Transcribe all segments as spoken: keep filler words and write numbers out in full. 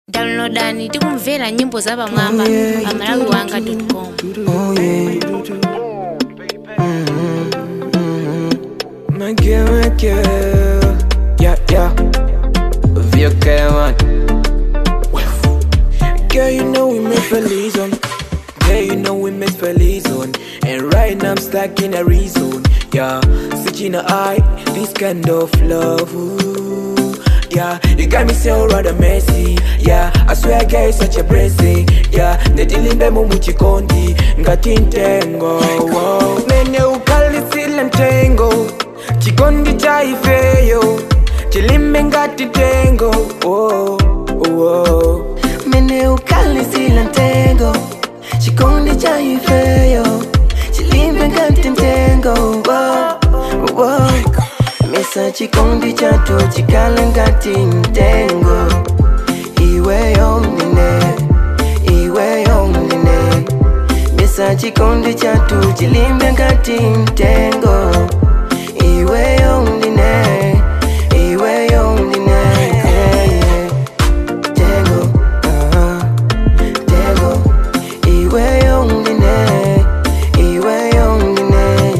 Downloadani tikumvera nyimbo za pamwamba pa malawi wanga dot com. Oh yeah. Mm-hmm. Mm-hmm. My girl, my girl. Yeah, yeah. Via man. Girl, you know we make feliz on. Girl, you know we make feliz on. And right now I'm stuck in a reason. Yeah, searching the eye, this kind of love. Ooh. Yeah, you got me so rather messy. Yeah, I swear girl you're such a blessing. Yeah, nedilimbe mumuchi kondi ngati ntengo. Mene ukali sila ntengo chikondi cha ifeyo chilimbe ngati tengo. Oh, oh. Mene ukali sila ntengo chikondi cha ifeyo chilimbe ngati tengo. Oh, oh. Mesa chikondi chato chikale ngati ntengo. Iwe yomnine, iwe yomnine. Mesa chikondi chato chilimbe ngati ntengo. Iwe yomnine, iwe yomnine. Tengo, uh-huh. Tengo, iwe yomnine, iwe yomnine.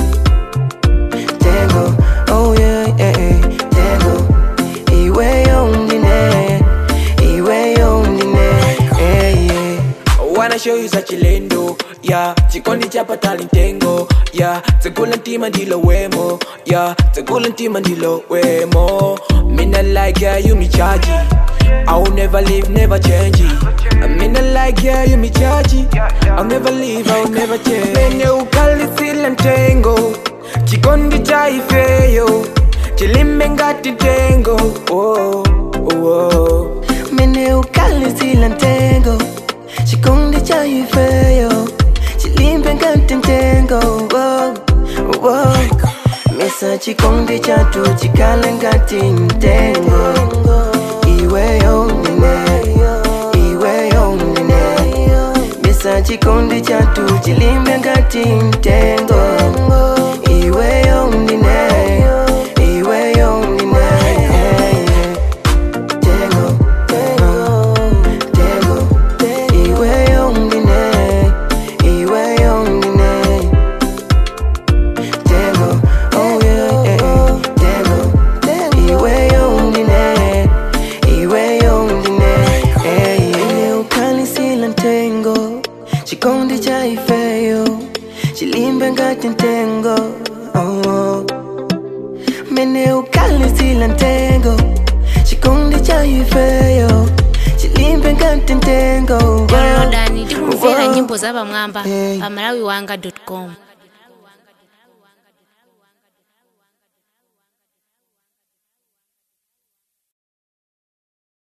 Tengo. Oh yeah, yeah, yeah. Tengo, iwe yomnine, iwe yomnine, yeah, yeah. Wanna show you such a lendo, yeah. Chikondi chapa talintengo, yeah. Tegula ntima ndilo wemo, yeah. Tegula ntima ndilo wemo. Mina like yeah, you me charge. I'll never leave, never change. I mean like yeah, you me charge. I'll never leave, I'll never change. Mene ukali sila ntengo chikondi cha ifeyo chilimbe ngati tengo. Oh, oh, oh. Mene ukali sila ntengo chikondi cha ifeyo chilimbe ngati tengo. Oh, oh. Mesa chikondi chato chikale ngati ntengo. Iwe yomnine, iwe yomnine. Mesa chikondi chato chilimbe ngati ntengo. Iwe yomnine, iwe yomnine. Tengo, tengo, tengo. Iwe yomnine, iwe yomnine. Tengo, oh yeah, yeah. Tengo, iwe yomnine, iwe yomnine. Mene ukali sila ntengo chikondi cha ifeyo chilimbe ngati ntengo. Oh, mene ukali sila ntengo chikondi cha ifeyo chilimbe ngati ntengo. Downloadani tikumvera nyimbo za pamwamba pa malawi wanga dot com.